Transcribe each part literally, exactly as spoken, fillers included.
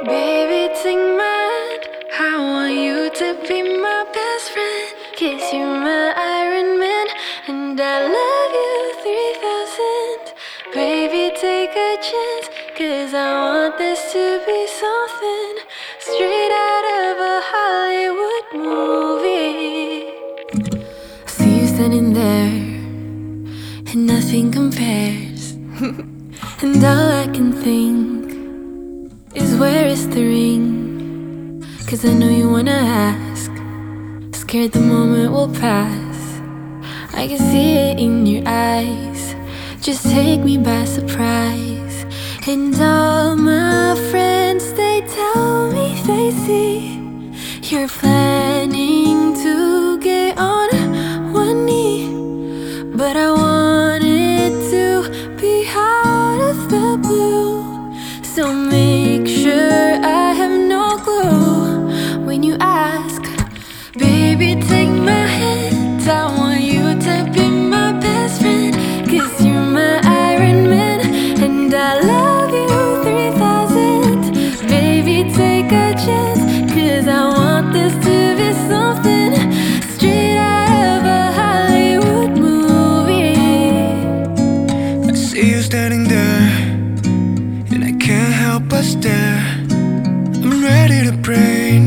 Baby, take my hand. I want you to be my best friend. 'Cause you're my Iron Man, and I love you three thousand. Baby, take a chance, 'cause I want this to be something straight out of a Hollywood movie. See you standing there, and nothing compares. And all I can think is, where is the ring? 'Cause I know you wanna ask, scared the moment will pass. I can see it in your eyes, just take me by surprise. And all my friends, they tell me they see you're planning to get on one knee. But I want it to be out of the blue, so make sure I have no clue when you ask. Baby, take my hand, I want you to be my best friend. 'Cause you're my Iron Man, and I love you three thousand. Baby, take a chance, 'cause I want this to be something straight out of a Hollywood movie. I see you standing there, and I can't help but stare. I'm ready to bring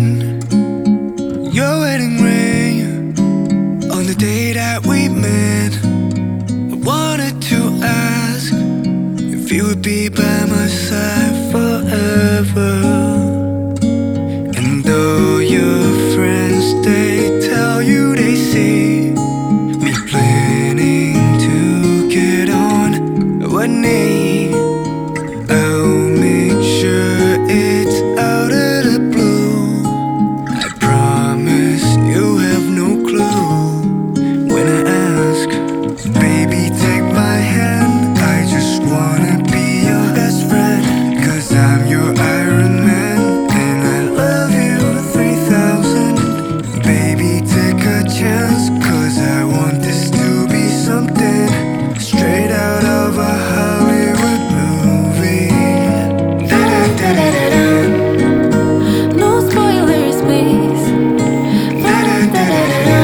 your wedding ring on the day that we met. I wanted to ask if you would be by my side forever. And though your friends, they tell you they see me planning to get on one knee, I'll make sure it's out of the blue. I promise you have no clue when I ask. Baby, take my hand, I just wanna be your best friend. 'Cause I'm your Iron Man, and I love you three thousand. Baby, take a chance, 'cause I want this to be something straight out of a Hollywood movie. Da-da-da-da-da. No spoilers, please. Da-da-da-da-da.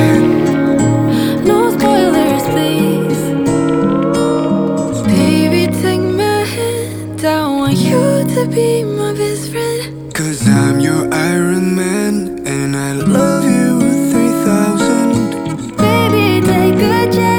No spoilers, please. Baby, take my hand, I want you to be my best friend. 'Cause I'm your Iron Man, and I love you three thousand. Baby, take a chance.